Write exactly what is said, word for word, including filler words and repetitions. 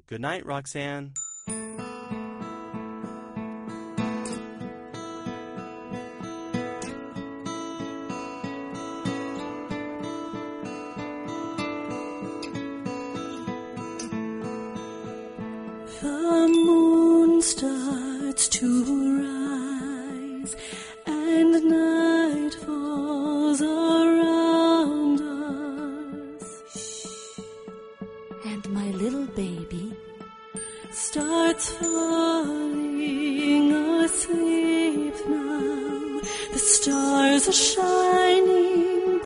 Good night, Roxanne. The moon starts to rise, and night falls around us. And my little baby starts falling asleep now. The stars are shining